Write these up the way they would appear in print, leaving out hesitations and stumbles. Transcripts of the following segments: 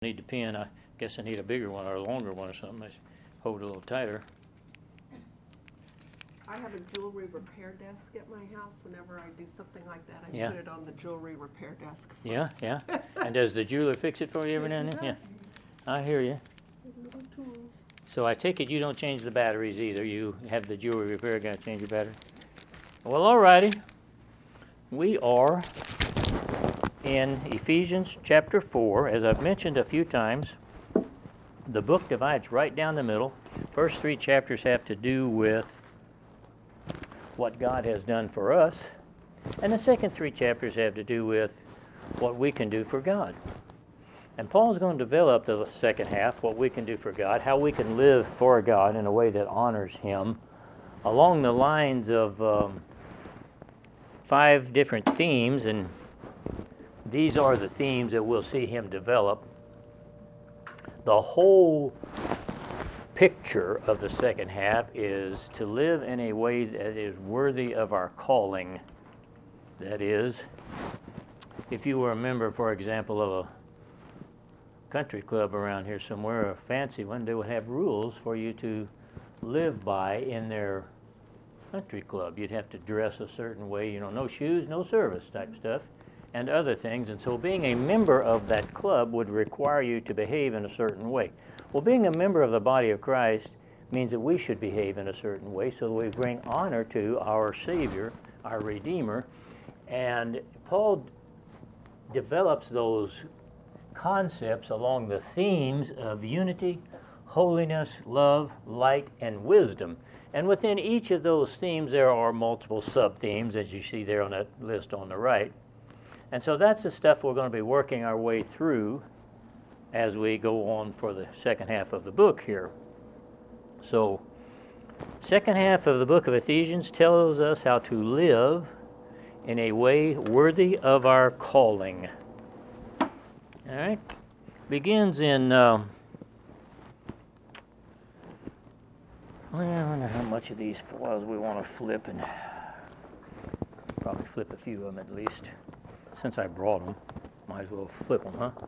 need the pen. I guess I need a bigger one or a longer one or something. I hold it a little tighter. I have a jewelry repair desk at my house. Whenever I do something like that, I Yeah. put it on the jewelry repair desk. Yeah, yeah. And does the jeweler fix it for you every now and then? Yeah. I hear you. Little tools. So I take it you don't change the batteries either. You have the jewelry repair guy change your battery. Well, all righty. We are in Ephesians chapter 4. As I've mentioned a few times, the book divides right down the middle. First 3 chapters have to do with what God has done for us, and the second 3 chapters have to do with what we can do for God. And Paul's going to develop the second half, what we can do for God, how we can live for God in a way that honors Him, along the lines of 5 different themes, and these are the themes that we'll see him develop. The whole picture of the second half is to live in a way that is worthy of our calling. That is, if you were a member, for example, of a country club around here somewhere, a fancy one, they would have rules for you to live by in their country club. You'd have to dress a certain way, no shoes, no service type stuff, and other things. And so being a member of that club would require you to behave in a certain way. Well, being a member of the body of Christ means that we should behave in a certain way so that we bring honor to our Savior, our Redeemer. And Paul develops those concepts along the themes of unity, holiness, love, light, and wisdom. And within each of those themes, there are multiple sub-themes, as you see there on that list on the right. And so that's the stuff we're going to be working our way through as we go on for the second half of the book here. So, second half of the book of Ephesians tells us how to live in a way worthy of our calling. All right? Begins in... I wonder how much of these files we want to flip, and probably flip a few of them at least. Since I brought them, might as well flip them, huh?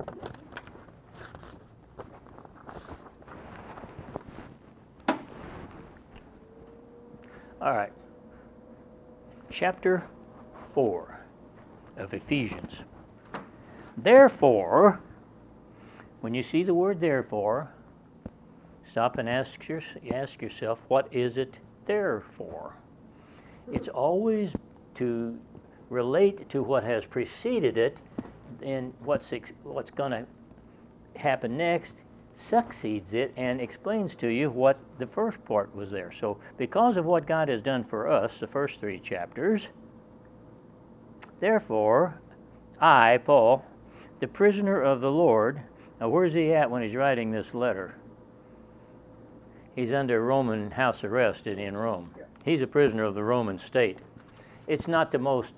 All right. Chapter 4 of Ephesians. Therefore, when you see the word therefore, stop and ask yourself, what is it there for? It's always to relate to what has preceded it, and what's going to happen next succeeds it and explains to you what the first part was there. So because of what God has done for us, the first 3 chapters, therefore, I, Paul, the prisoner of the Lord. Now where's he at when he's writing this letter? He's under Roman house arrest in Rome. He's a prisoner of the Roman state. It's not the most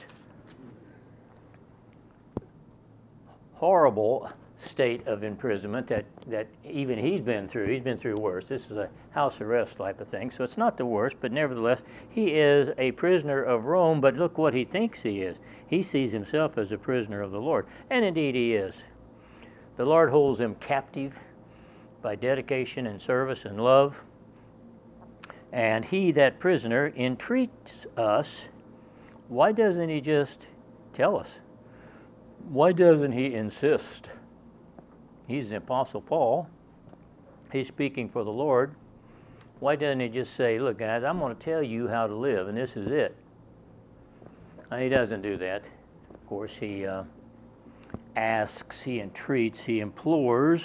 horrible state of imprisonment that even he's been through. He's been through worse. This is a house arrest type of thing, so it's not the worst, but nevertheless, he is a prisoner of Rome, but look what he thinks he is. He sees himself as a prisoner of the Lord, and indeed he is. The Lord holds him captive by dedication and service and love, and he, that prisoner, entreats us. Why doesn't he just tell us? Why doesn't he insist? He's the Apostle Paul. He's speaking for the Lord. Why doesn't he just say, look, guys, I'm going to tell you how to live, and this is it? He doesn't do that. Of course, he asks, he entreats, he implores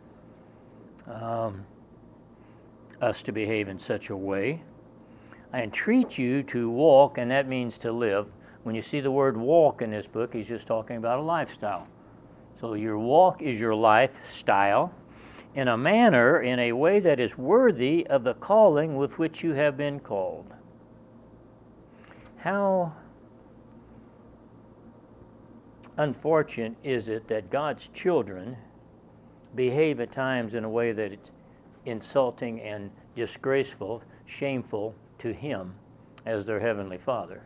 us to behave in such a way. I entreat you to walk, and that means to live. When you see the word walk in this book, he's just talking about a lifestyle. So your walk is your lifestyle in a manner, in a way that is worthy of the calling with which you have been called. How unfortunate is it that God's children behave at times in a way that it's insulting and disgraceful, shameful to Him as their Heavenly Father.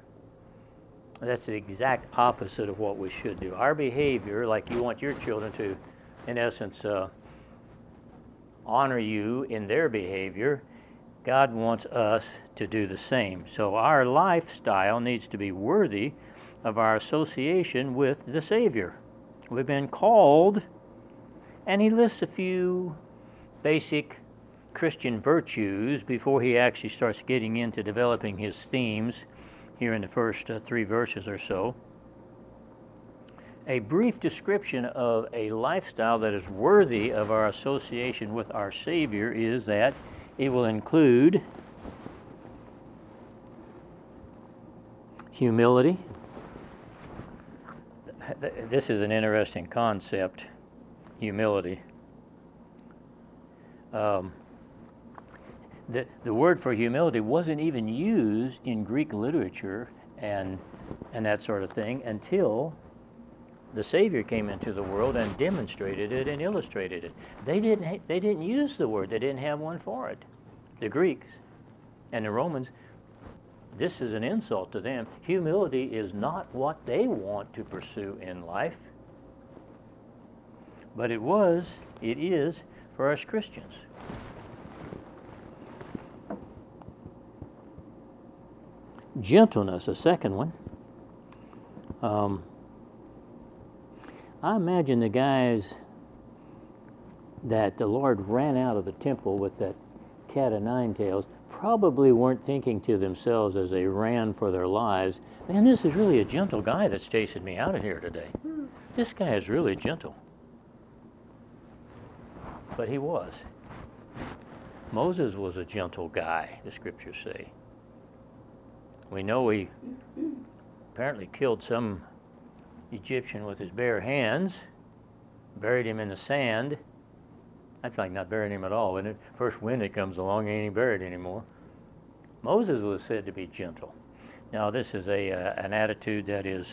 That's the exact opposite of what we should do. Our behavior, like you want your children to in essence, honor you in their behavior, God wants us to do the same. So our lifestyle needs to be worthy of our association with the Savior. We've been called, and he lists a few basic Christian virtues before he actually starts getting into developing his themes here in the first 3 verses or so. A brief description of a lifestyle that is worthy of our association with our Savior is that it will include humility. This is an interesting concept, humility. The word for humility wasn't even used in Greek literature and that sort of thing until the Savior came into the world and demonstrated it and illustrated it. They didn't use the word. They didn't have one for it. The Greeks and the Romans, this is an insult to them. Humility is not what they want to pursue in life, but it is for us Christians. Gentleness, a second one. I imagine the guys that the Lord ran out of the temple with that cat o' nine tails probably weren't thinking to themselves as they ran for their lives, man, this is really a gentle guy that's chasing me out of here today. This guy is really gentle. But he was. Moses was a gentle guy, the scriptures say. We know he apparently killed some Egyptian with his bare hands, buried him in the sand. That's like not burying him at all, isn't it? First wind that comes along, he ain't buried anymore. Moses was said to be gentle. Now, this is an attitude that is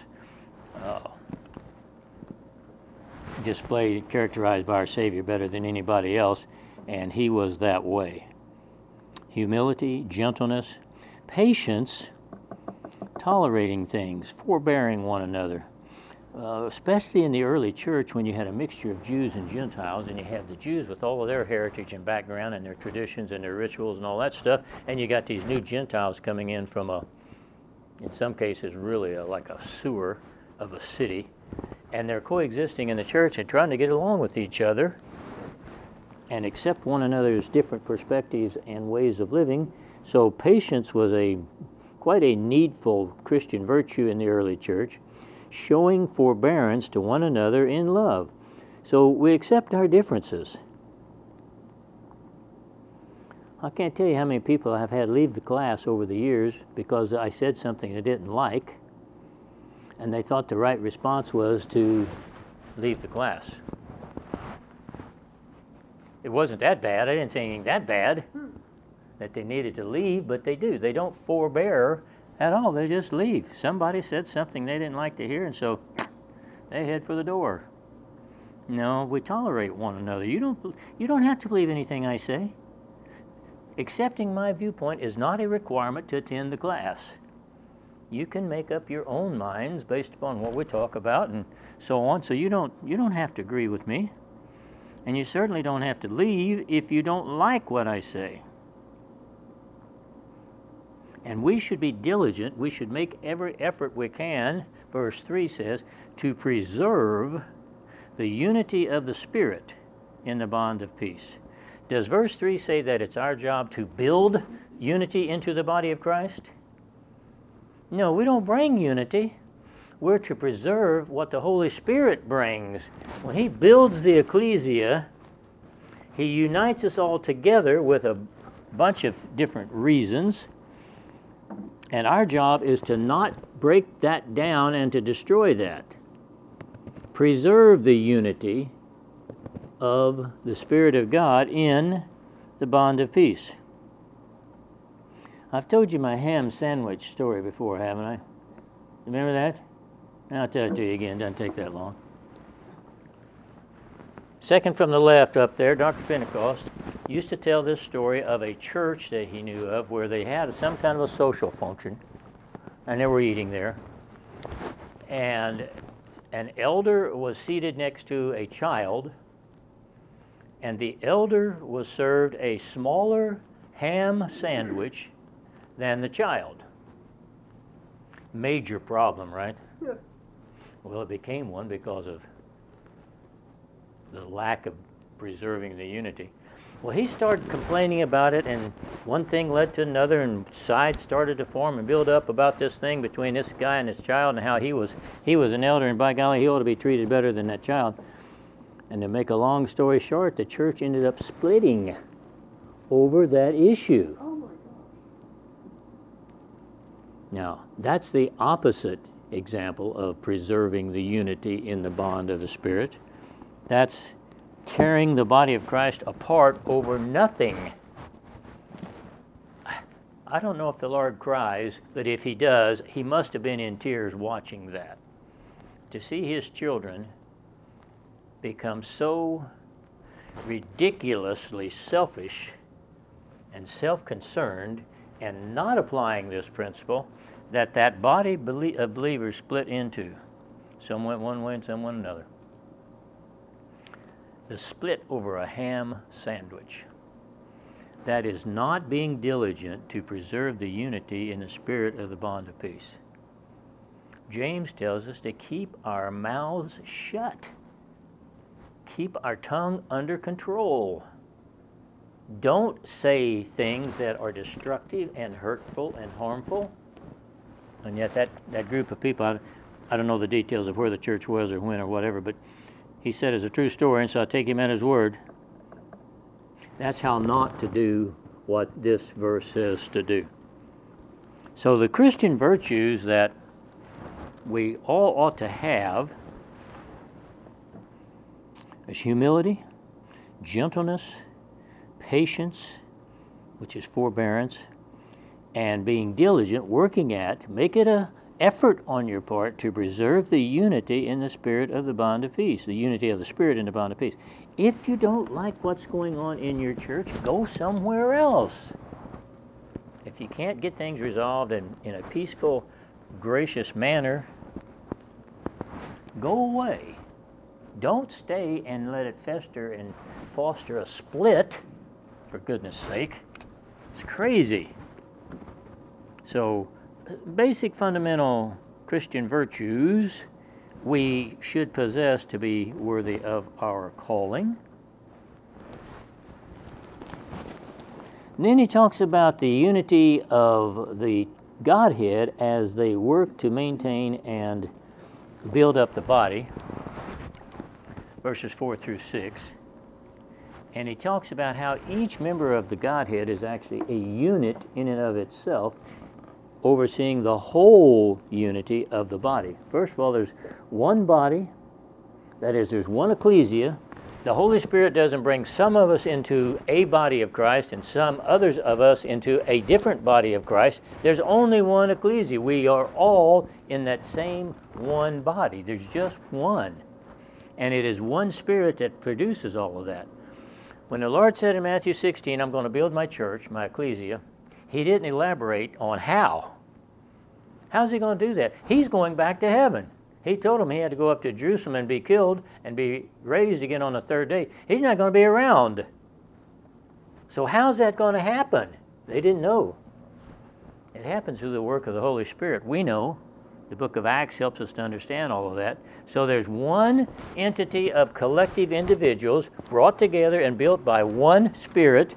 displayed, characterized by our Savior better than anybody else, and he was that way. Humility, gentleness, patience, tolerating things, forbearing one another. Especially in the early church when you had a mixture of Jews and Gentiles, and you had the Jews with all of their heritage and background and their traditions and their rituals and all that stuff, and you got these new Gentiles coming in from in some cases really like a sewer of a city, and they're coexisting in the church and trying to get along with each other and accept one another's different perspectives and ways of living. So patience was quite a needful Christian virtue in the early church, showing forbearance to one another in love. So we accept our differences. I can't tell you how many people I've had leave the class over the years because I said something they didn't like, and they thought the right response was to leave the class. It wasn't that bad. I didn't say anything that bad that they needed to leave, but they do. They don't forbear at all. They just leave. Somebody said something they didn't like to hear, and so they head for the door. No, we tolerate one another. You don't have to believe anything I say. Accepting my viewpoint is not a requirement to attend the class. You can make up your own minds based upon what we talk about and so on. So you don't have to agree with me, and you certainly don't have to leave if you don't like what I say. And we should be diligent. We should make every effort we can, verse 3 says, to preserve the unity of the Spirit in the bond of peace. Does verse 3 say that it's our job to build unity into the body of Christ? No, we don't bring unity. We're to preserve what the Holy Spirit brings. When He builds the ecclesia, He unites us all together with a bunch of different reasons. And our job is to not break that down and to destroy that. Preserve the unity of the Spirit of God in the bond of peace. I've told you my ham sandwich story before, haven't I? Remember that? I'll tell it to you again. It doesn't take that long. Second from the left up there, Dr. Pentecost used to tell this story of a church that he knew of where they had some kind of a social function, and they were eating there. And an elder was seated next to a child, and the elder was served a smaller ham sandwich than the child. Major problem, right? Yeah. Well, it became one because of the lack of preserving the unity. Well, he started complaining about it, and one thing led to another, and sides started to form and build up about this thing between this guy and his child, and how he was an elder, and by golly, he ought to be treated better than that child. And to make a long story short, the church ended up splitting over that issue. Oh my God. Now, that's the opposite example of preserving the unity in the bond of the Spirit. That's tearing the body of Christ apart over nothing. I don't know if the Lord cries, but if he does, he must have been in tears watching that. To see his children become so ridiculously selfish and self-concerned and not applying this principle, that body of believers split into. Some went one way and some went another. The split over a ham sandwich. That is not being diligent to preserve the unity in the spirit of the bond of peace. James tells us to keep our mouths shut. Keep our tongue under control. Don't say things that are destructive and hurtful and harmful. And yet that group of people, I don't know the details of where the church was or when or whatever, but he said it's a true story, and so I take him at his word. That's how not to do what this verse says to do. So the Christian virtues that we all ought to have is humility, gentleness, patience, which is forbearance, and being diligent, working at, make it an effort on your part to preserve the unity in the spirit of the bond of peace, the unity of the spirit in the bond of peace. If you don't like what's going on in your church, go somewhere else. If you can't get things resolved in a peaceful, gracious manner, go away. Don't stay and let it fester and foster a split, for goodness sake. It's crazy. So, basic fundamental Christian virtues we should possess to be worthy of our calling. And then he talks about the unity of the Godhead as they work to maintain and build up the body, verses 4 through 6. And he talks about how each member of the Godhead is actually a unit in and of itself, overseeing the whole unity of the body. First of all, there's one body, that is, there's one ecclesia. The Holy Spirit doesn't bring some of us into a body of Christ and some others of us into a different body of Christ. There's only one ecclesia. We are all in that same one body. There's just one. And it is one Spirit that produces all of that. When the Lord said in Matthew 16, I'm going to build my church, my ecclesia, he didn't elaborate on how. How's he going to do that? He's going back to heaven. He told him he had to go up to Jerusalem and be killed and be raised again on the third day. He's not going to be around. So how's that going to happen? They didn't know. It happens through the work of the Holy Spirit. We know. The book of Acts helps us to understand all of that. So there's one entity of collective individuals brought together and built by one Spirit.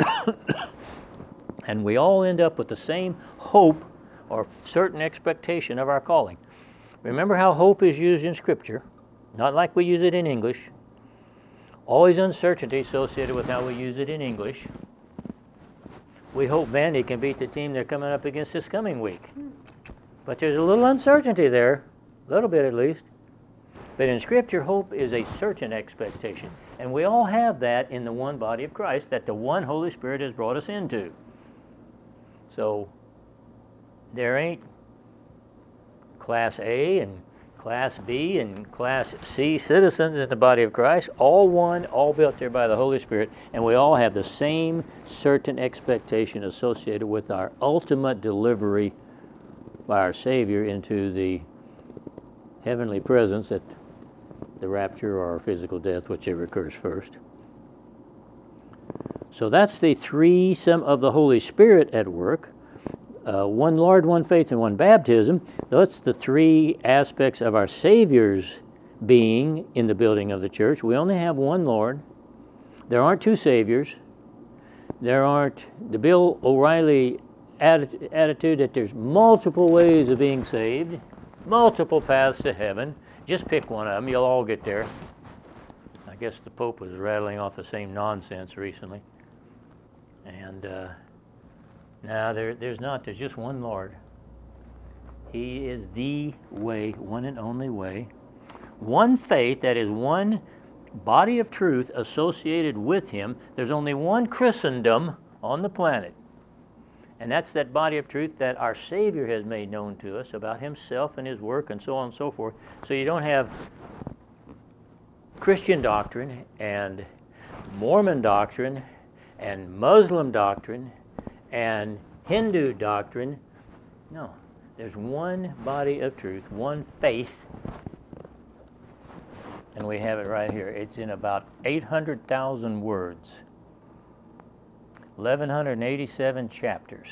And we all end up with the same hope or certain expectation of our calling. Remember how hope is used in Scripture, not like we use it in English. Always uncertainty associated with how we use it in English. We hope Vandy can beat the team they're coming up against this coming week. But there's a little uncertainty there, a little bit at least. But in Scripture, hope is a certain expectation. And we all have that in the one body of Christ that the one Holy Spirit has brought us into. So there ain't Class A and Class B and Class C citizens in the body of Christ. All one, all built there by the Holy Spirit. And we all have the same certain expectation associated with our ultimate delivery by our Savior into the heavenly presence at the rapture or physical death, whichever occurs first. So that's the threesome of the Holy Spirit at work. One Lord, one faith, and one baptism. That's the three aspects of our Savior's being in the building of the church. We only have one Lord. There aren't two Saviors. There aren't the Bill O'Reilly attitude that there's multiple ways of being saved, multiple paths to heaven. Just pick one of them. You'll all get there. I guess the Pope was rattling off the same nonsense recently. And now there's not. There's just one Lord. He is the way, one and only way. One faith, that is one body of truth associated with Him. There's only one Christendom on the planet. And that's that body of truth that our Savior has made known to us about Himself and His work and so on and so forth. So you don't have Christian doctrine and Mormon doctrine and Muslim doctrine and Hindu doctrine. No, there's one body of truth, one faith, and we have it right here. It's in about 800,000 words, 1,187 chapters,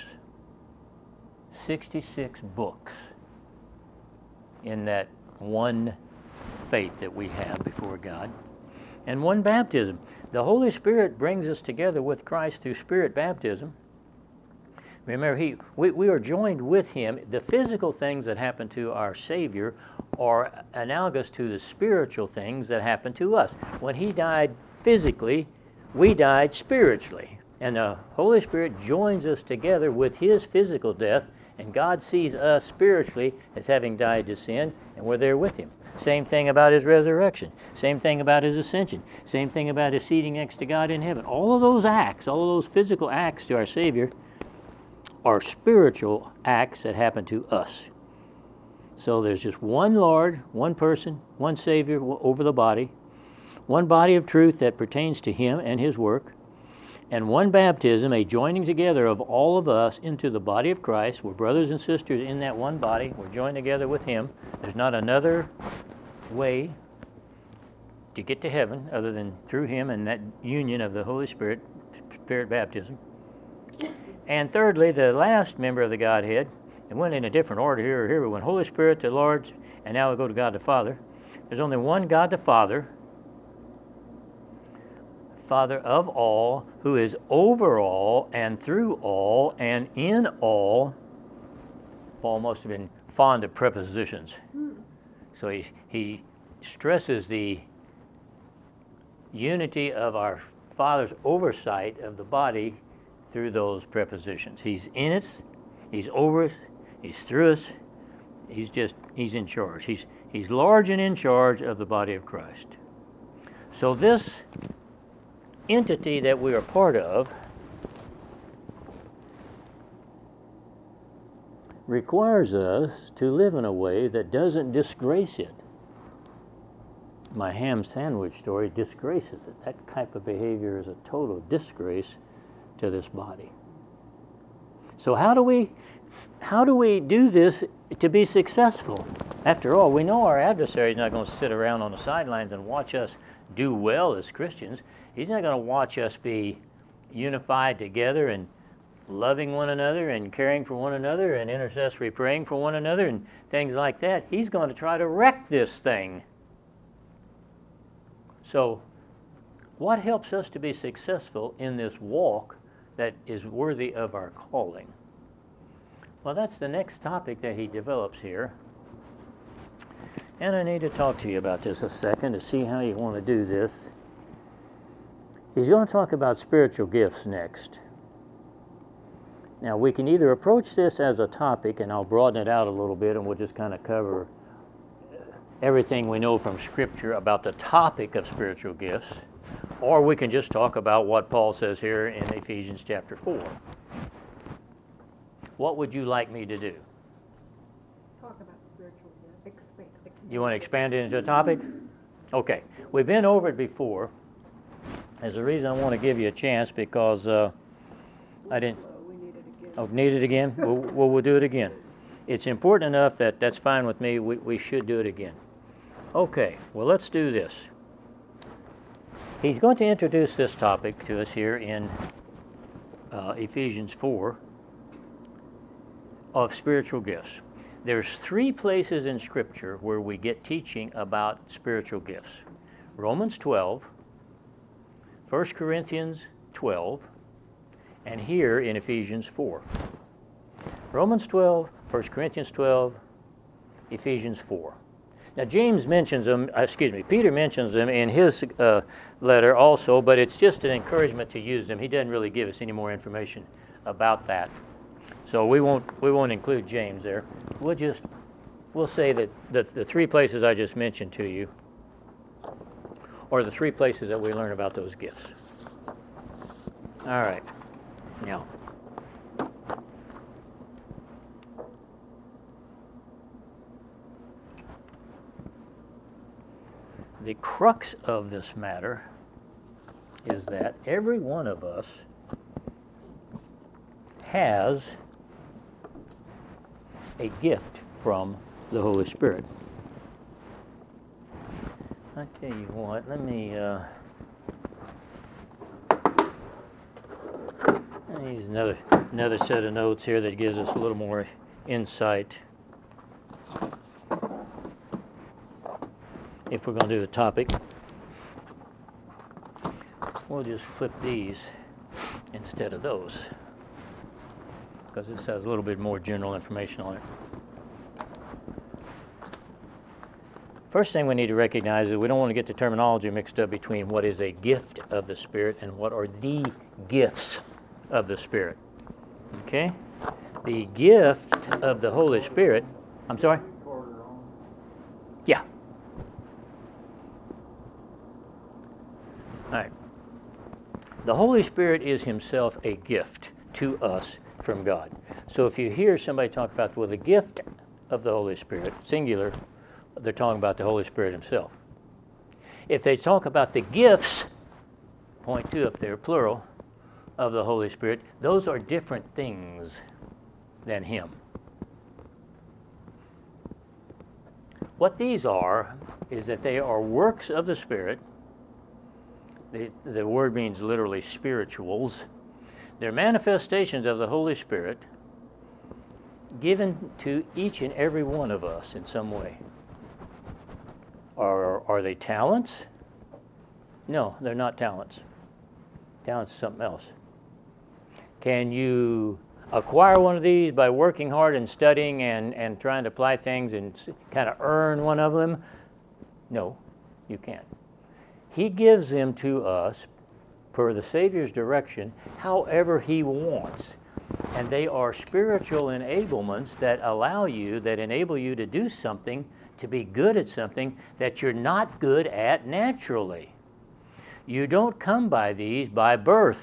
66 books in that one faith that we have before God, and one baptism. The Holy Spirit brings us together with Christ through Spirit baptism. Remember, we are joined with Him. The physical things that happen to our Savior are analogous to the spiritual things that happen to us. When He died physically, we died spiritually. And the Holy Spirit joins us together with His physical death, and God sees us spiritually as having died to sin, and we're there with Him. Same thing about His resurrection. Same thing about His ascension. Same thing about His seating next to God in heaven. All of those acts, all of those physical acts to our Savior are spiritual acts that happen to us. So there's just one Lord, one person, one Savior over the body, one body of truth that pertains to Him and His work, and one baptism, a joining together of all of us into the body of Christ. We're brothers and sisters in that one body. We're joined together with Him. There's not another way to get to heaven other than through Him and that union of the Holy Spirit, Spirit baptism. And thirdly, the last member of the Godhead, it went in a different order here. Here we went Holy Spirit, the Lord, and now we go to God the Father. There's only one God the Father, Father of all, who is over all and through all and in all. Paul must have been fond of prepositions. So he stresses the unity of our Father's oversight of the body through those prepositions. He's in us, He's over us, He's through us, He's in charge. He's large and in charge of the body of Christ. So this entity that we are part of requires us to live in a way that doesn't disgrace it. My ham sandwich story disgraces it. That type of behavior is a total disgrace to this body. So how do we do this to be successful? After all, we know our adversary is not going to sit around on the sidelines and watch us do well as Christians. He's not going to watch us be unified together and loving one another and caring for one another and intercessory praying for one another and things like that. He's going to try to wreck this thing. So, what helps us to be successful in this walk that is worthy of our calling? Well, that's the next topic that he develops here. And I need to talk to you about this a second to see how you want to do this. He's going to talk about spiritual gifts next. Now, we can either approach this as a topic, and I'll broaden it out a little bit, and we'll just kind of cover everything we know from Scripture about the topic of spiritual gifts, or we can just talk about what Paul says here in Ephesians chapter 4. What would you like me to do? Talk about spiritual gifts. Expand. You want to expand it into a topic? Okay. We've been over it before. There's a reason I want to give you a chance because I didn't... We need it again. Oh, need it again? We'll do it again. It's important enough that that's fine with me. We should do it again. Okay. Well, let's do this. He's going to introduce this topic to us here in Ephesians 4 of spiritual gifts. There's 3 places in Scripture where we get teaching about spiritual gifts. Romans 12, 1 Corinthians 12, and here in Ephesians 4. Romans 12, 1 Corinthians 12, Ephesians 4. Now James mentions them, Peter mentions them in his letter also, but it's just an encouragement to use them. He doesn't really give us any more information about that. So we won't include James there. We'll say that the 3 places I just mentioned to you are the 3 places that we learn about those gifts. All right. Now, the crux of this matter is that every one of us has a gift from the Holy Spirit. I tell you what, let me use another set of notes here that gives us a little more insight. If we're going to do the topic, we'll just flip these instead of those, because this has a little bit more general information on it. First thing we need to recognize is we don't want to get the terminology mixed up between what is a gift of the Spirit and what are the gifts of the Spirit. Okay? The gift of the Holy Spirit, I'm sorry? Yeah. All right. The Holy Spirit is himself a gift to us from God. So if you hear somebody talk about, the gift of the Holy Spirit, singular, they're talking about the Holy Spirit himself. If they talk about the gifts, point 2 up there, plural, of the Holy Spirit, those are different things than him. What these are is that they are works of the Spirit. The word means literally spirituals. They're manifestations of the Holy Spirit given to each and every one of us in some way. Are they talents? No, they're not talents. Talents is something else. Can you acquire one of these by working hard and studying and trying to apply things and kind of earn one of them? No, you can't. He gives them to us per the Savior's direction however he wants. And they are spiritual enablements that enable you to do something, to be good at something that you're not good at naturally. You don't come by these by birth.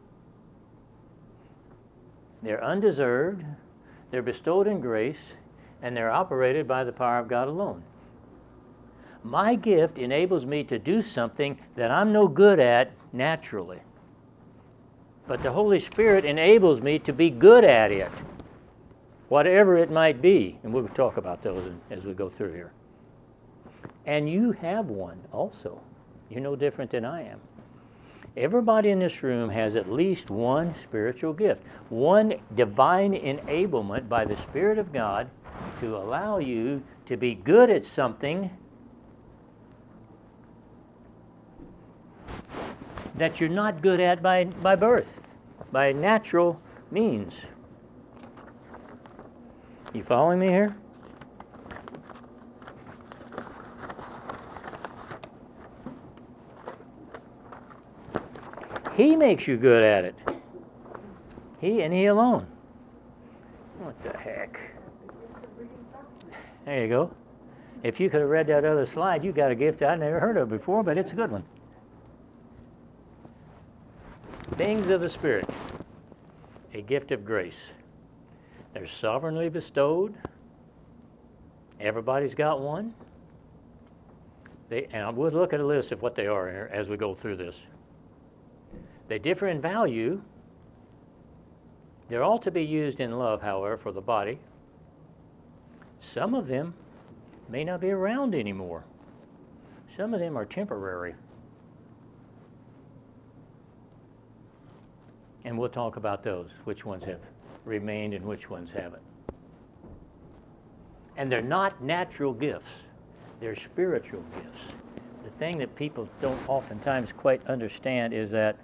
They're undeserved, they're bestowed in grace, and they're operated by the power of God alone. My gift enables me to do something that I'm no good at naturally. But the Holy Spirit enables me to be good at it, whatever it might be. And we'll talk about those as we go through here. And you have one also. You're no different than I am. Everybody in this room has at least one spiritual gift, one divine enablement by the Spirit of God to allow you to be good at something that you're not good at by birth, by natural means. You following me here? He makes you good at it. He and he alone. What the heck? There you go. If you could have read that other slide, you got a gift I'd never heard of before, but it's a good one. Things of the Spirit, a gift of grace. They're sovereignly bestowed. Everybody's got one. And we'll look at a list of what they are here as we go through this. They differ in value. They're all to be used in love, however, for the body. Some of them may not be around anymore. Some of them are temporary. And we'll talk about those, which ones have remained and which ones haven't. And they're not natural gifts. They're spiritual gifts. The thing that people don't oftentimes quite understand is that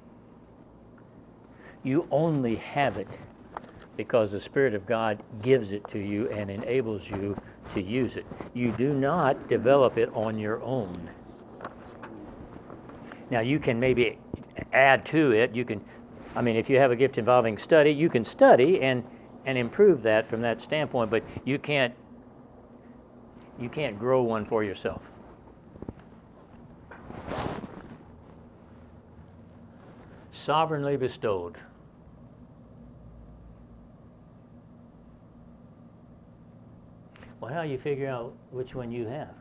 you only have it because the Spirit of God gives it to you and enables you to use it. You do not develop it on your own. Now, you can maybe add to it. If you have a gift involving study, you can study and improve that from that standpoint, but you can't grow one for yourself. Sovereignly bestowed. Well, how do you figure out which one you have?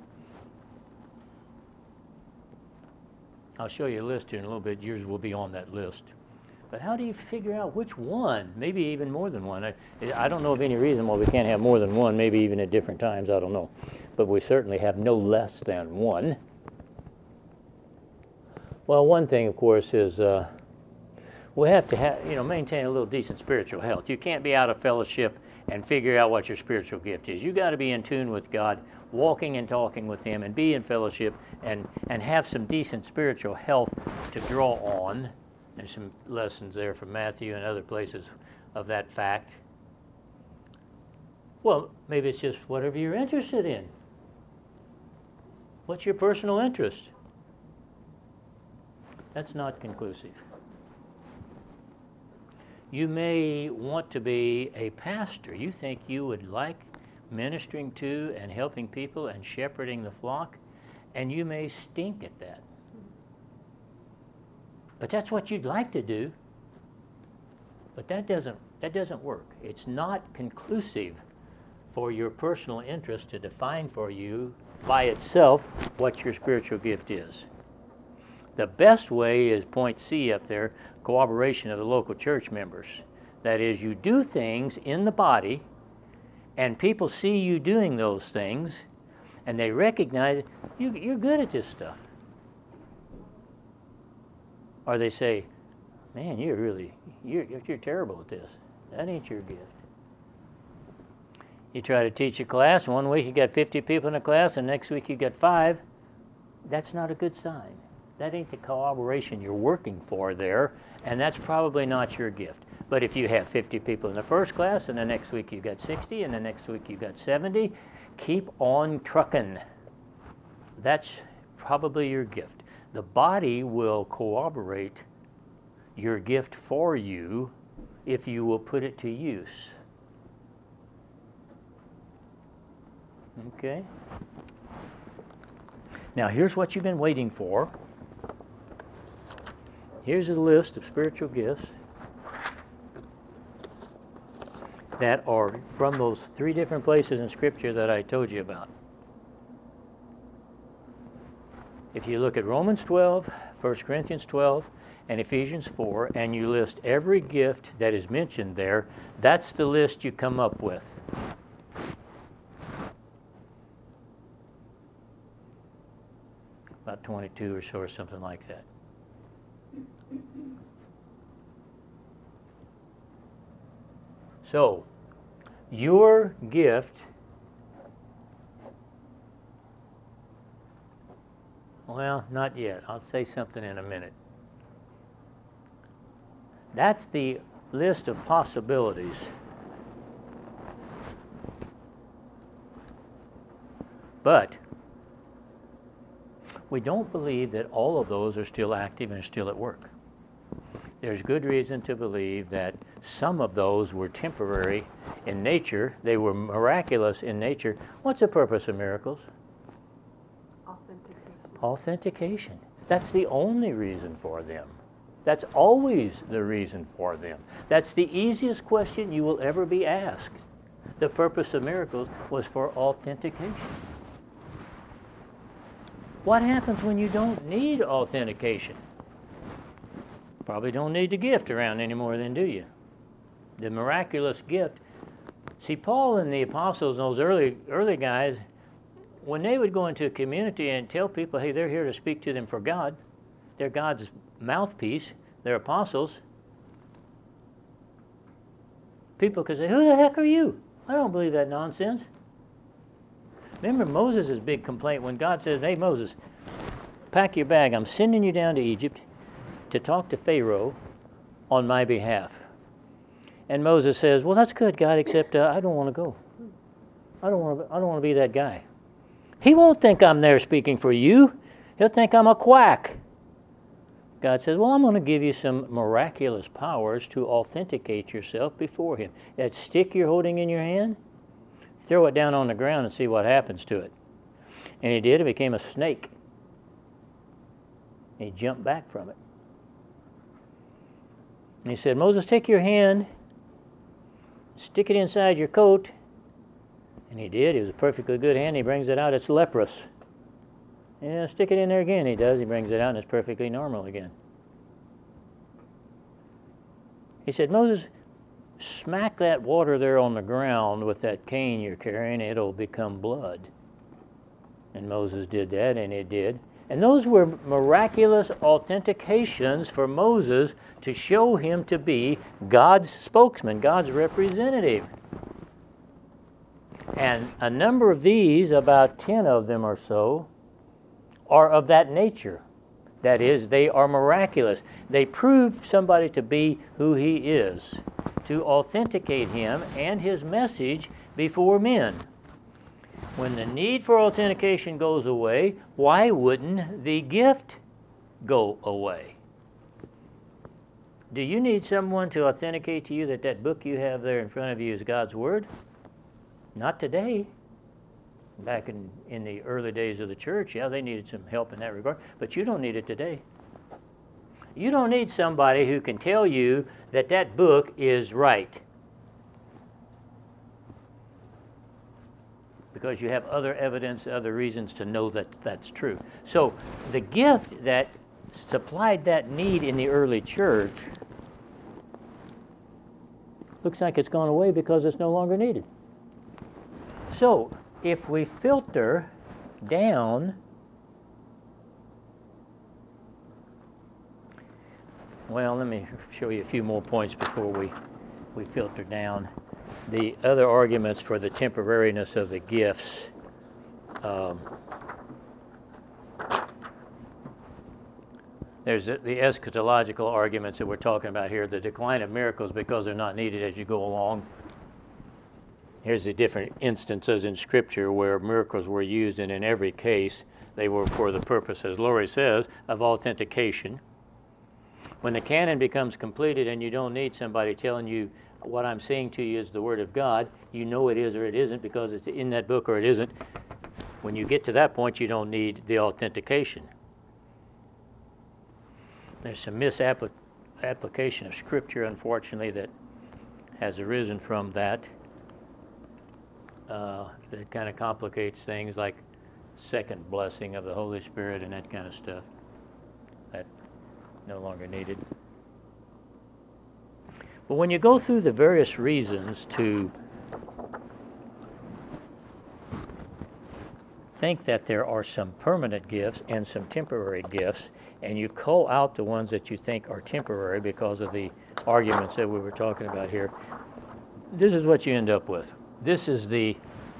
I'll show you a list here in a little bit. Yours will be on that list. But how do you figure out which one? Maybe even more than one. I don't know of any reason why we can't have more than one, maybe even at different times. I don't know. But we certainly have no less than one. Well, one thing, of course, is we have to maintain a little decent spiritual health. You can't be out of fellowship and figure out what your spiritual gift is. You got to be in tune with God, walking and talking with Him, and be in fellowship and have some decent spiritual health to draw on. There's some lessons there from Matthew and other places of that fact. Well, maybe it's just whatever you're interested in. What's your personal interest? That's not conclusive. You may want to be a pastor. You think you would like ministering to and helping people and shepherding the flock, and you may stink at that. But that's what you'd like to do. But that doesn't work. It's not conclusive for your personal interest to define for you by itself what your spiritual gift is. The best way is point C up there, cooperation of the local church members. That is, you do things in the body, and people see you doing those things, and they recognize you're good at this stuff. Or they say, man, you're terrible at this. That ain't your gift. You try to teach a class, and one week you got 50 people in a class, and next week you got 5. That's not a good sign. That ain't the cooperation you're working for there, and that's probably not your gift. But if you have 50 people in the first class, and the next week you got 60, and the next week you got 70, keep on trucking. That's probably your gift. The body will corroborate your gift for you if you will put it to use. Okay? Now, here's what you've been waiting for. Here's a list of spiritual gifts that are from those 3 different places in Scripture that I told you about. If you look at Romans 12, 1 Corinthians 12, and Ephesians 4, and you list every gift that is mentioned there, that's the list you come up with. About 22 or so, or something like that. So, your gift, well, not yet. I'll say something in a minute. That's the list of possibilities. But we don't believe that all of those are still active and still at work. There's good reason to believe that some of those were temporary in nature. They were miraculous in nature. What's the purpose of miracles? Authentication. That's the only reason for them. That's always the reason for them. That's the easiest question you will ever be asked. The purpose of miracles was for authentication. What happens when you don't need authentication? Probably don't need the gift around anymore then, do you? The miraculous gift. See, Paul and the apostles, those early guys, when they would go into a community and tell people, hey, they're here to speak to them for God, they're God's mouthpiece, they're apostles, People could say, who the heck are you? I don't believe that nonsense. Remember Moses' big complaint when God says, hey, Moses, pack your bag. I'm sending you down to Egypt to talk to Pharaoh on my behalf. And Moses says, well, that's good, God, except I don't want to go. I don't want to be that guy. He won't think I'm there speaking for you. He'll think I'm a quack. God says, well, I'm going to give you some miraculous powers to authenticate yourself before him. That stick you're holding in your hand, throw it down on the ground and see what happens to it. And he did. It became a snake. And he jumped back from it. And he said, Moses, take your hand, stick it inside your coat. And he did. It was a perfectly good hand. He brings it out. It's leprous. Yeah, stick it in there again. He does. He brings it out, and it's perfectly normal again. He said, Moses, smack that water there on the ground with that cane you're carrying. It'll become blood. And Moses did that, and it did. And those were miraculous authentications for Moses to show him to be God's spokesman, God's representative. And a number of these, about 10 of them or so, are of that nature. That is, they are miraculous. They prove somebody to be who he is, to authenticate him and his message before men. When the need for authentication goes away, why wouldn't the gift go away? Do you need someone to authenticate to you that that book you have there in front of you is God's Word? Not today. Back in the early days of the church, yeah, they needed some help in that regard, but you don't need it today. You don't need somebody who can tell you that that book is right, because you have other evidence, other reasons to know that that's true. So the gift that supplied that need in the early church looks like it's gone away because it's no longer needed. So if we filter down, well, let me show you a few more points before we filter down. The other arguments for the temporariness of the gifts. There's the eschatological arguments that we're talking about here, the decline of miracles because they're not needed as you go along. Here's the different instances in Scripture where miracles were used, and in every case they were for the purpose, as Lori says, of authentication. When the canon becomes completed and you don't need somebody telling you what I'm saying to you is the Word of God, you know it is or it isn't because it's in that book or it isn't. When you get to that point, you don't need the authentication. There's some misapplication of Scripture, unfortunately, that has arisen from that. That kind of complicates things, like second blessing of the Holy Spirit and that kind of stuff. That no longer needed. But when you go through the various reasons to think that there are some permanent gifts and some temporary gifts, and you cull out the ones that you think are temporary because of the arguments that we were talking about here, this is what you end up with. This is the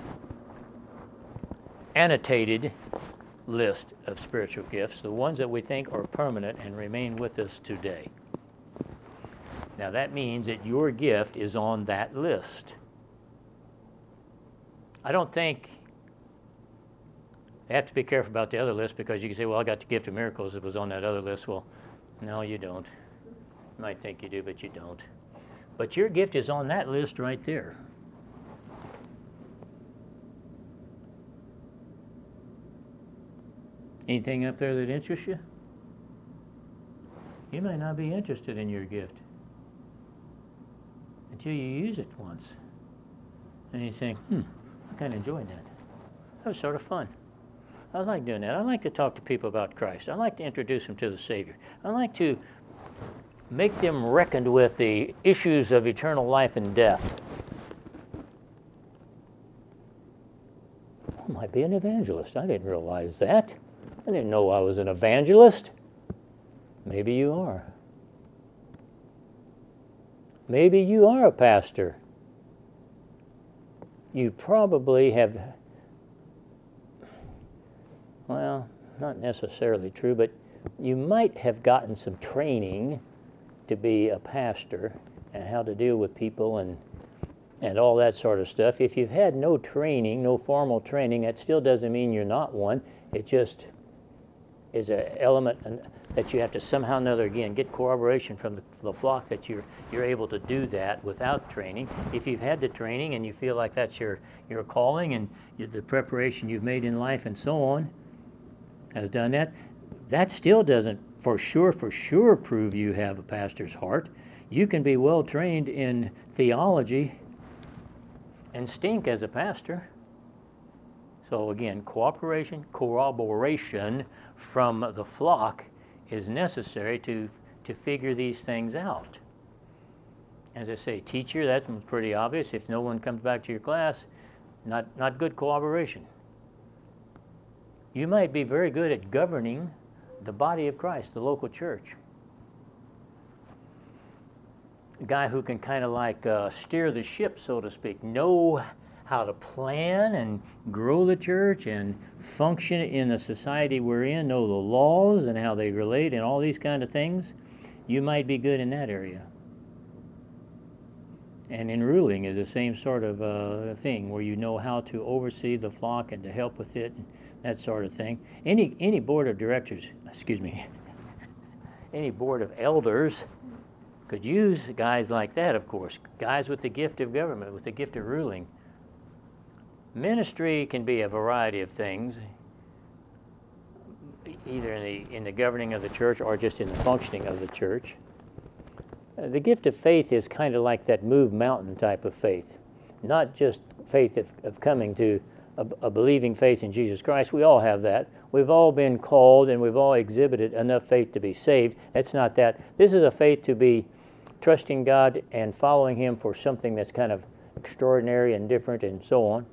annotated list of spiritual gifts, the ones that we think are permanent and remain with us today. Now that means that your gift is on that list. I don't think you have to be careful about the other list, because you can say, well, I got the gift of miracles, it was on that other list. Well, no, you don't. You might think you do, but you don't. But your gift is on that list right there. Anything up there that interests you? You may not be interested in your gift until you use it once. And you think, I kind of enjoyed that. That was sort of fun. I like doing that. I like to talk to people about Christ. I like to introduce them to the Savior. I like to make them reckoned with the issues of eternal life and death. I might be an evangelist. I didn't realize that. I didn't know I was an evangelist. Maybe you are. Maybe you are a pastor. you probably have, well, not necessarily true, but you might have gotten some training to be a pastor and how to deal with people and all that sort of stuff. If you've had no training, no formal training, that still doesn't mean you're not one. It just is an element that you have to somehow or another, again, get corroboration from the flock that you're able to do that without training. If you've had the training and you feel like that's your calling and the preparation you've made in life and so on has done that, that still doesn't for sure prove you have a pastor's heart. You can be well trained in theology and stink as a pastor. So again, corroboration from the flock is necessary to figure these things out. As I say, teacher, that's pretty obvious. If no one comes back to your class, not good cooperation. You might be very good at governing the body of Christ, the local church. A guy who can kind of like steer the ship, so to speak, know how to plan and grow the church and function in the society we're in, know the laws and how they relate and all these kind of things. You might be good in that area. And in ruling is the same sort of thing, where you know how to oversee the flock and to help with it and that sort of thing. Any board of directors, any board of elders could use guys like that, of course, guys with the gift of government, with the gift of ruling. Ministry can be a variety of things, either in the governing of the church or just in the functioning of the church. The gift of faith is kind of like that move mountain type of faith, not just faith of coming to a believing faith in Jesus Christ. We all have that. We've all been called and we've all exhibited enough faith to be saved. That's not that. This is a faith to be trusting God and following Him for something that's kind of extraordinary and different and so on.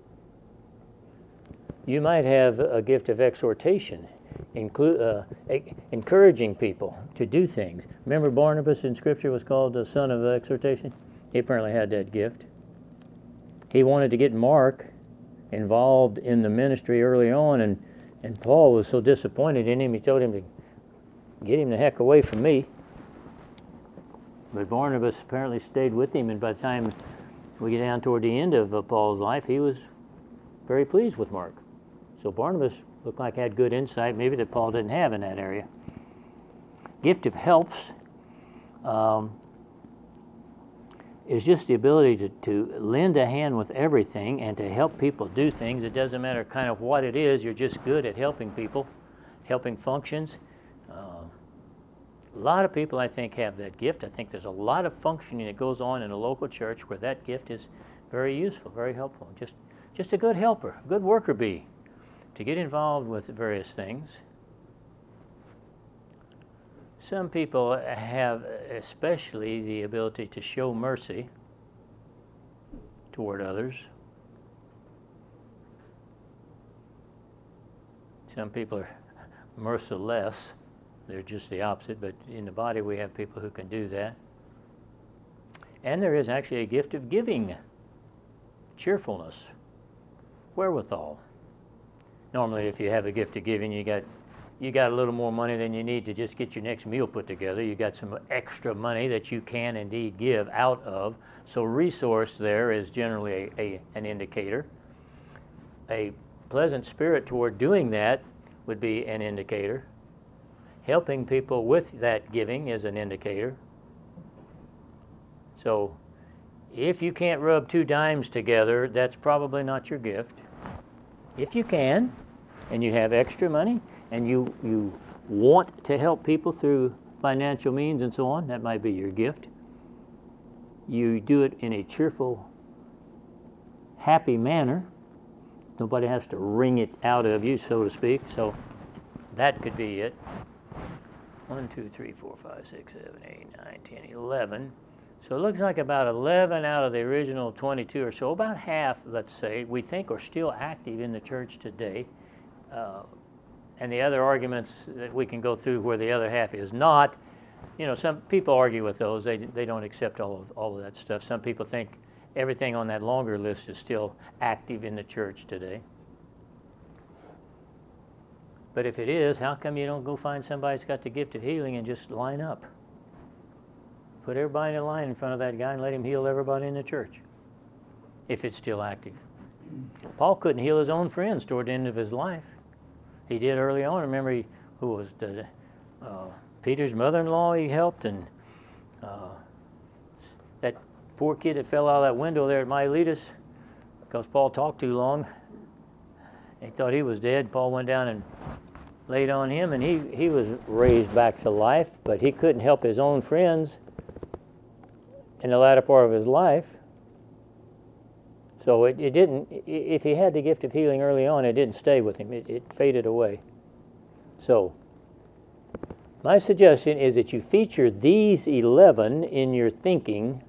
You might have a gift of exhortation, encouraging people to do things. Remember Barnabas in Scripture was called the son of exhortation? He apparently had that gift. He wanted to get Mark involved in the ministry early on, and Paul was so disappointed in him, he told him to get him the heck away from me. But Barnabas apparently stayed with him, and by the time we get down toward the end of Paul's life, he was very pleased with Mark. So Barnabas looked like he had good insight, maybe that Paul didn't have in that area. Gift of helps is just the ability to lend a hand with everything and to help people do things. It doesn't matter kind of what it is, you're just good at helping people, helping functions. A lot of people, I think, have that gift. I think there's a lot of functioning that goes on in a local church where that gift is very useful, very helpful. Just a good helper, a good worker bee to get involved with various things. Some people have especially the ability to show mercy toward others. Some people are merciless. They're just the opposite, but in the body we have people who can do that. And there is actually a gift of giving, cheerfulness, wherewithal. Normally if you have a gift of giving, you got a little more money than you need to just get your next meal put together. You got some extra money that you can indeed give out of. So resource there is generally an indicator. A pleasant spirit toward doing that would be an indicator. Helping people with that giving is an indicator. So if you can't rub two dimes together, that's probably not your gift. If you can, and you have extra money, and you want to help people through financial means and so on, that might be your gift. You do it in a cheerful, happy manner. Nobody has to wring it out of you, so to speak. So that could be it. 1, 2, 3, 4, 5, 6, 7, 8, 9, 10, 11. So it looks like about 11 out of the original 22 or so, about half, let's say, we think are still active in the church today. And the other arguments that we can go through where the other half is not, some people argue with those. They don't accept all of that stuff. Some people think everything on that longer list is still active in the church today. But if it is, how come you don't go find somebody that's got the gift of healing and just line up? Put everybody in a line in front of that guy and let him heal everybody in the church, if it's still active. Paul couldn't heal his own friends toward the end of his life. He did early on. Remember, who was Peter's mother-in-law he helped, and that poor kid that fell out of that window there at Miletus because Paul talked too long. He thought he was dead. Paul went down and laid on him, and he was raised back to life, but he couldn't help his own friends in the latter part of his life. So it didn't, if he had the gift of healing early on, it didn't stay with him. It faded away. So my suggestion is that you feature these 11 in your thinking,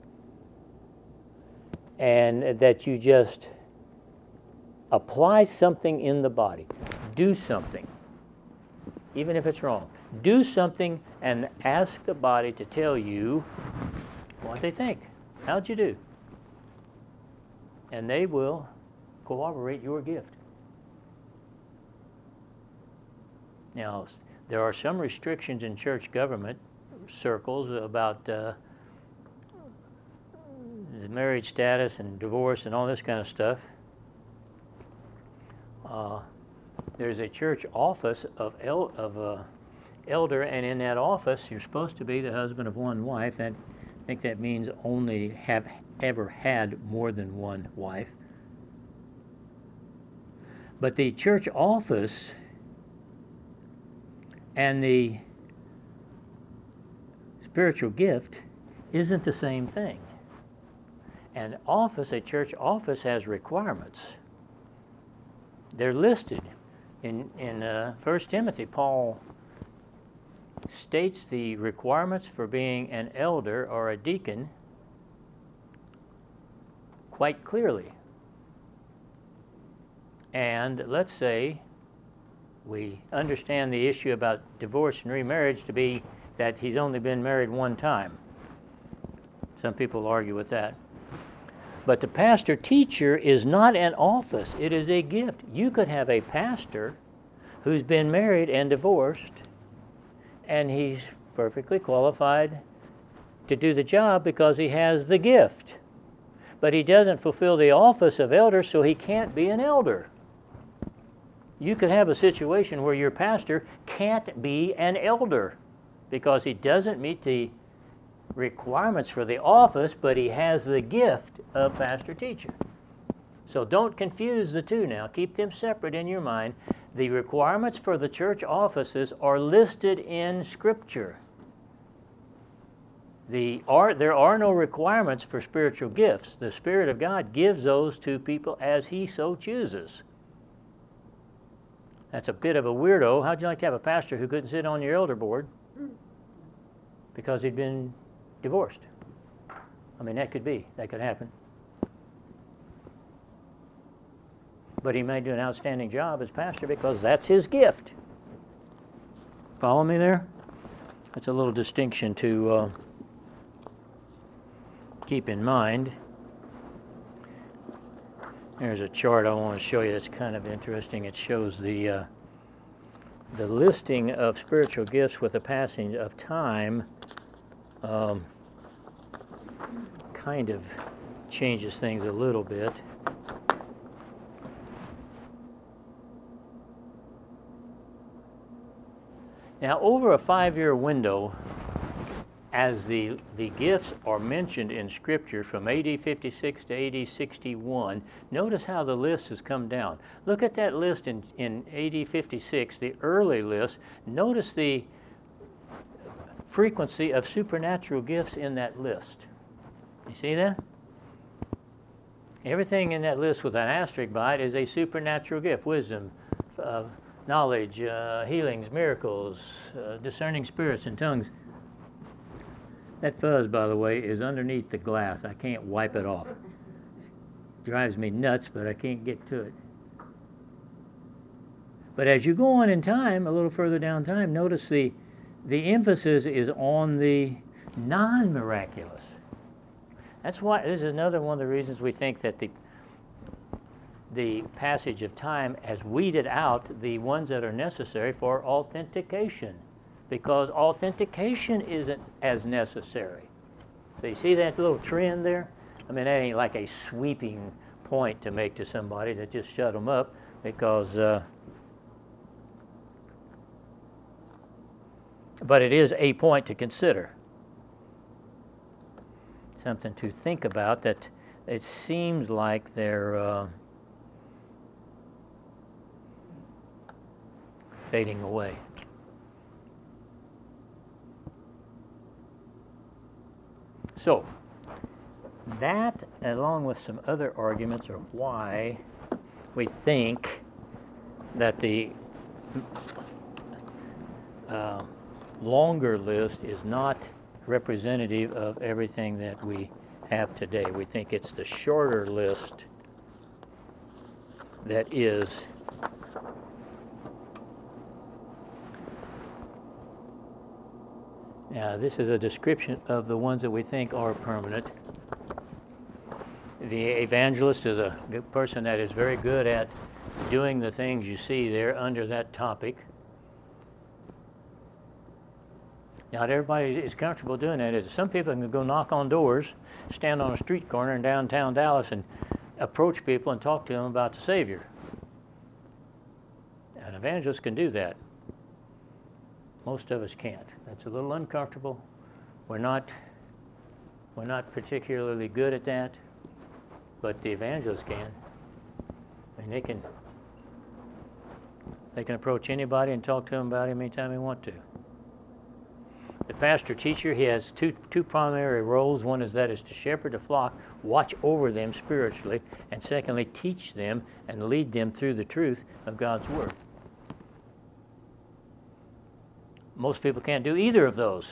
and that you just apply something in the body. Do something. Even if it's wrong. Do something and ask the body to tell you what they think. How'd you do? And they will corroborate your gift. Now, there are some restrictions in church government circles about the marriage status and divorce and all this kind of stuff. There's a church office of elder, and in that office you're supposed to be the husband of one wife. I think that means only have ever had more than one wife. But the church office and the spiritual gift isn't the same thing. An office, a church office, has requirements. They're listed. In 1 Timothy, Paul states the requirements for being an elder or a deacon quite clearly. And let's say we understand the issue about divorce and remarriage to be that he's only been married one time. Some people argue with that. But the pastor-teacher is not an office. It is a gift. You could have a pastor who's been married and divorced, and he's perfectly qualified to do the job because he has the gift. But he doesn't fulfill the office of elder, so he can't be an elder. You could have a situation where your pastor can't be an elder because he doesn't meet the requirements for the office, but he has the gift of pastor-teacher. So don't confuse the two now. Keep them separate in your mind. The requirements for the church offices are listed in Scripture. There are no requirements for spiritual gifts. The Spirit of God gives those to people as He so chooses. That's a bit of a weirdo. How'd you like to have a pastor who couldn't sit on your elder board because he'd been divorced? I mean, that could happen. But he may do an outstanding job as pastor because that's his gift. Follow me there? That's a little distinction to keep in mind. There's a chart I want to show you that's kind of interesting. It shows the listing of spiritual gifts with the passing of time. Kind of changes things a little bit. Now, over a 5-year window, as the gifts are mentioned in Scripture from AD 56 to AD 61, notice how the list has come down. Look at that list in AD 56, the early list. Notice the frequency of supernatural gifts in that list. You see that? Everything in that list with an asterisk by it is a supernatural gift. Wisdom, knowledge, healings, miracles, discerning spirits and tongues. That fuzz, by the way, is underneath the glass. I can't wipe it off. It drives me nuts, but I can't get to it. But as you go on in time, a little further down time, notice the emphasis is on the non-miraculous. That's why this is another one of the reasons we think that the passage of time has weeded out the ones that are necessary for authentication, because authentication isn't as necessary. So you see that little trend there? I mean, that ain't like a sweeping point to make to somebody that just shut them up, because but it is a point to consider. Something to think about, that it seems like they're fading away. So, that, along with some other arguments, are why we think that the longer list is not representative of everything that we have today. We think it's the shorter list that is now. This is a description of the ones that we think are permanent. The evangelist is a good person that is very good at doing the things you see there under that topic. Not everybody is comfortable doing that. Some people can go knock on doors, stand on a street corner in downtown Dallas and approach people and talk to them about the Savior. An evangelist can do that. Most of us can't. That's a little uncomfortable. We're not particularly good at that, but the evangelist can. And they can approach anybody and talk to them about him anytime they want to. The pastor teacher, he has two primary roles. One is to shepherd the flock, watch over them spiritually, and secondly, teach them and lead them through the truth of God's Word. Most people can't do either of those,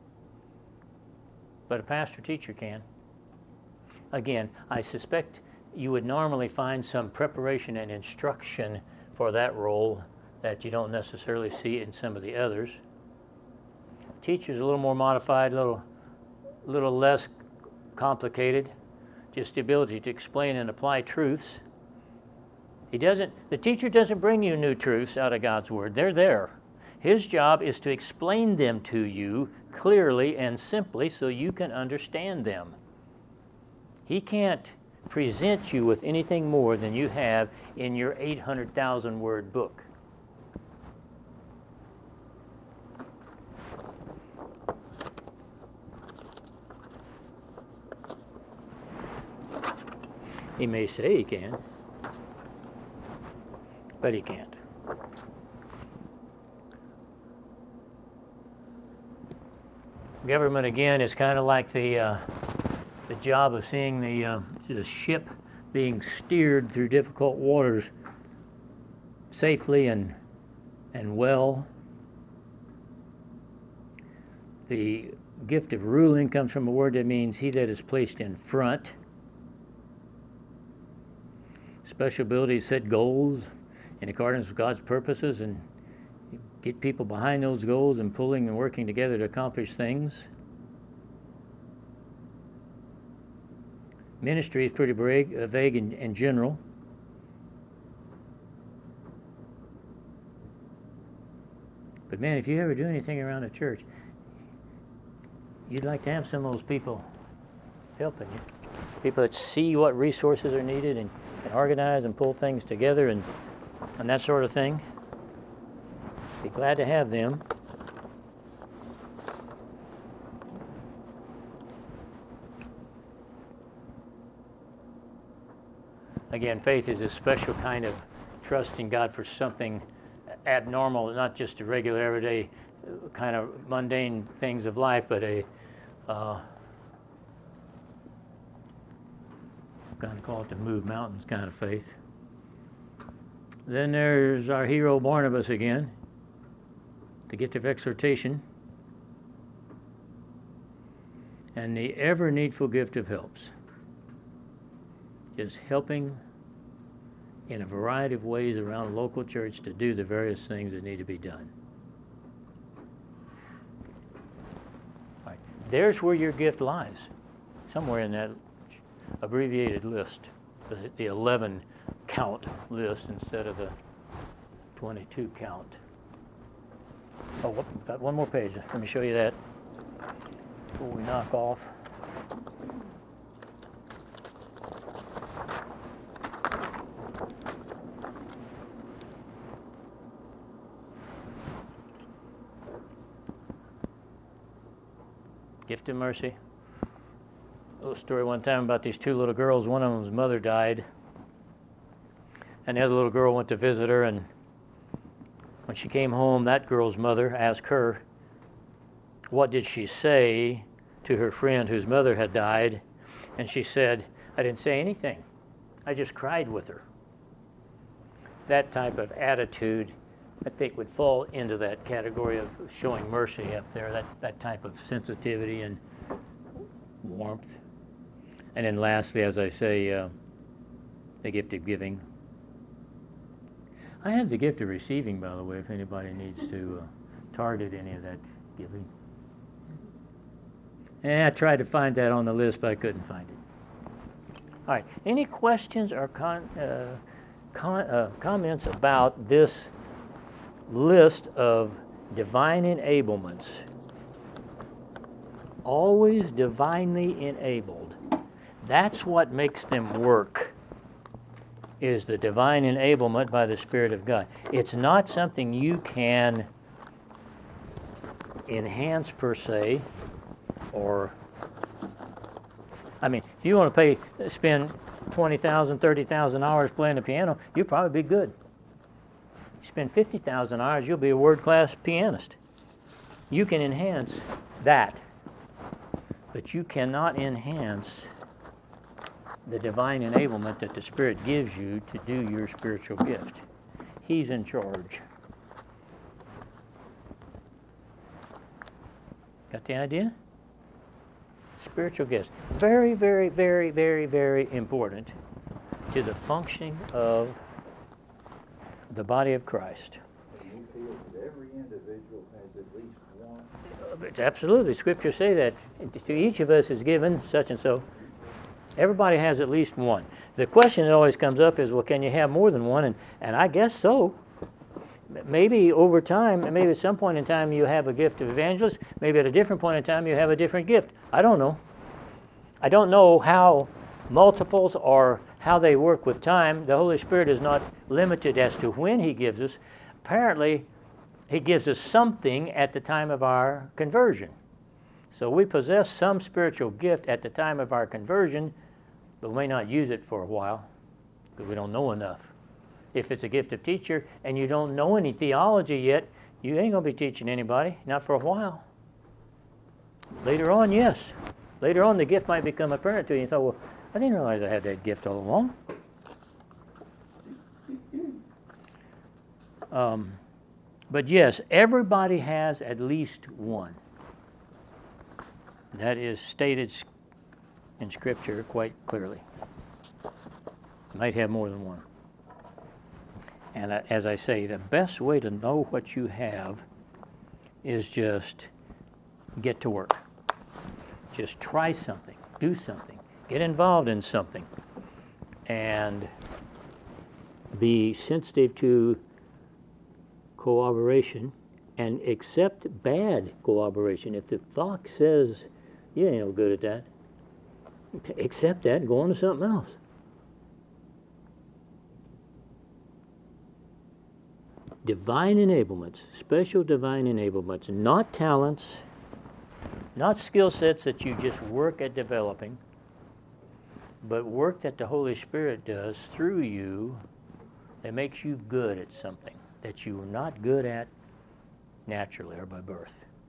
but a pastor teacher can. Again, I suspect you would normally find some preparation and instruction for that role that you don't necessarily see in some of the others. Teacher's a little more modified, a little less complicated, just the ability to explain and apply truths. The teacher doesn't bring you new truths out of God's Word. They're there. His job is to explain them to you clearly and simply so you can understand them. He can't present you with anything more than you have in your 800,000 word book. He may say he can, but he can't. Government, again, is kind of like the job of seeing the ship being steered through difficult waters safely and well. The gift of ruling comes from a word that means he that is placed in front. Special ability to set goals in accordance with God's purposes and get people behind those goals and pulling and working together to accomplish things. Ministry is pretty vague and general. But man, if you ever do anything around a church, you'd like to have some of those people helping you. People that see what resources are needed and organize and pull things together and that sort of thing. Be glad to have them. Again, faith is a special kind of trust in God for something abnormal, not just a regular, everyday kind of mundane things of life, but a kind of call it the move mountains kind of faith. Then there's our hero Barnabas again, the gift of exhortation, and the ever needful gift of helps. Just helping in a variety of ways around a local church to do the various things that need to be done. Right. There's where your gift lies. somewhere in that abbreviated list, the 11 count list instead of the 22 count. Oh, we've got one more page. Let me show you that before we knock off. Gift of mercy. A little story one time about these two little girls. One of them's mother died, and the other little girl went to visit her, and when she came home, that girl's mother asked her, what did she say to her friend whose mother had died? And she said, I didn't say anything. I just cried with her. That type of attitude, I think, would fall into that category of showing mercy up there, that type of sensitivity and warmth. And then lastly, as I say, the gift of giving. I have the gift of receiving, by the way, if anybody needs to target any of that giving. I tried to find that on the list, but I couldn't find it. All right. Any questions or comments about this list of divine enablements? Always divinely enabled. That's what makes them work, is the divine enablement by the Spirit of God. It's not something you can enhance per se, or, I mean, if you want to spend 20,000, 30,000 hours playing the piano, you'll probably be good. You spend 50,000 hours, you'll be a world-class pianist. You can enhance that, but you cannot enhance the divine enablement that the Spirit gives you to do your spiritual gift. He's in charge. Got the idea? Spiritual gifts. Very, very, very, very, very important to the functioning of the body of Christ. You feel that every individual has at least one? It's absolutely. Scripture say that to each of us is given such and so. Everybody has at least one. The question that always comes up is, well, can you have more than one? And I guess so. Maybe over time, maybe at some point in time you have a gift of evangelist. Maybe at a different point in time you have a different gift. I don't know. I don't know how multiples or how they work with time. The Holy Spirit is not limited as to when He gives us. Apparently, He gives us something at the time of our conversion. So we possess some spiritual gift at the time of our conversion, but we may not use it for a while because we don't know enough. If it's a gift of teacher and you don't know any theology yet, you ain't going to be teaching anybody, not for a while. Later on, yes. Later on, the gift might become apparent to you. You thought, well, I didn't realize I had that gift all along. But yes, everybody has at least one. That is stated in Scripture quite clearly. You might have more than one. And as I say, the best way to know what you have is just get to work. Just try something, do something, get involved in something, and be sensitive to cooperation and accept bad cooperation. If the fox says, you ain't no good at that, accept that and go on to something else. Divine enablements, special divine enablements, not talents, not skill sets that you just work at developing, but work that the Holy Spirit does through you that makes you good at something that you are not good at naturally or by birth.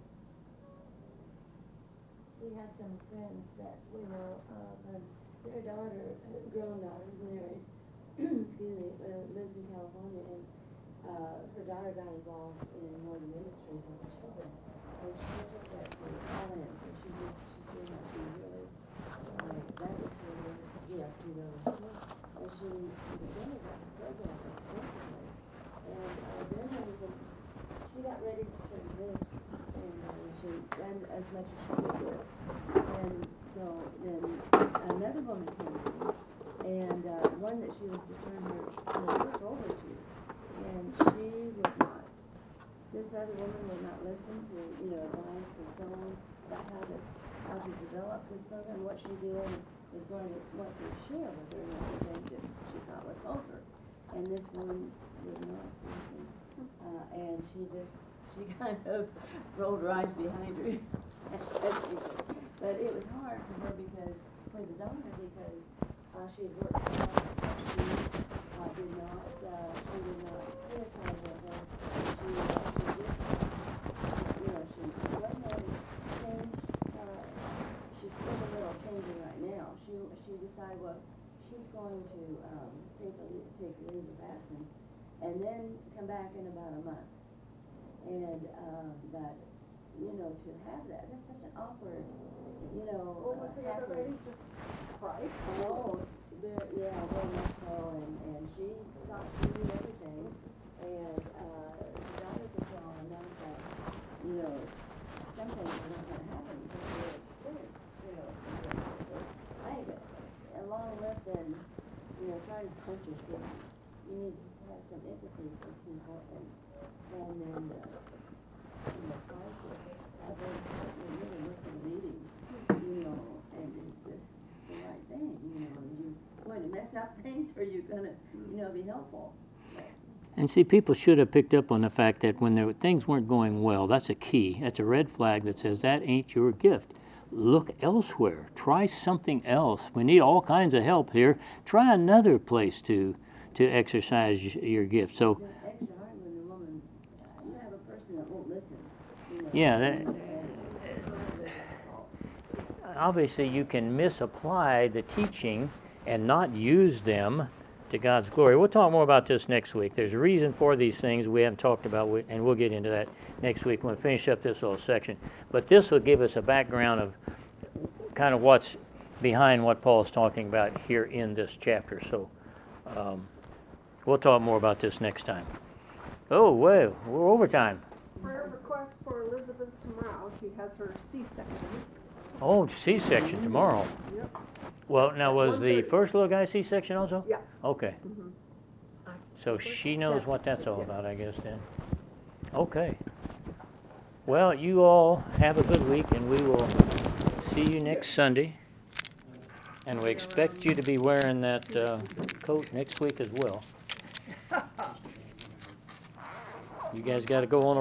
We have some friends that we know of, and their daughter, grown daughter, is married, lives in California, and her daughter got involved in one of the ministries with the children, and she took that all in, and she's doing what she really, that was her gift, you know, and she began that program extensively, and then she got ready to turn ministry, and she ran as much as she could do, and so so then another woman came in, and one that she was to turn her work over to, and she would not. This other woman would not listen to, advice and so on about how to develop this program. What she did was going to want to share with her the things that she thought would help her. And this woman would not listen. And she kind of rolled her eyes behind her. But it was hard for her for the daughter, because she had worked hard. She did not criticize her. She wasn't having change. She's still a little changing right now. She decided, well, she's going to take a leave of absence and then come back in about a month. And but to have that's such an awkward, Well, with the other lady, just cried. Oh, very much so, and she thought she knew everything, and the daughter could tell enough that, some things are not going to happen because of their experience, So I think along with them, trying to punch your kids, you need to have some empathy for people, and then try to have them really look at leading, and is this the right thing, are you going to mess up things, or are you going to, be helpful? And see, people should have picked up on the fact that when things weren't going well, that's a key. That's a red flag that says that ain't your gift. Look elsewhere. Try something else. We need all kinds of help here. Try another place to exercise your gift. So, It's extra hard when the woman, you have a person that won't listen. yeah, obviously you can misapply the teaching and not use them to God's glory. We'll talk more about this next week. There's a reason for these things we haven't talked about, and we'll get into that next week when we finish up this little section. But this will give us a background of kind of what's behind what Paul's talking about here in this chapter. So we'll talk more about this next time. Oh, well, we're over time. Prayer request for Elizabeth tomorrow. She has her C-section. Oh, C-section tomorrow. Yep. Well, now was the 1:30. first little guy C-section also? Yeah. Okay. So she knows what that's all about, I guess, then. Okay. Well, you all have a good week, and we will see you next Sunday. And we expect you to be wearing that coat next week as well. You guys got to go on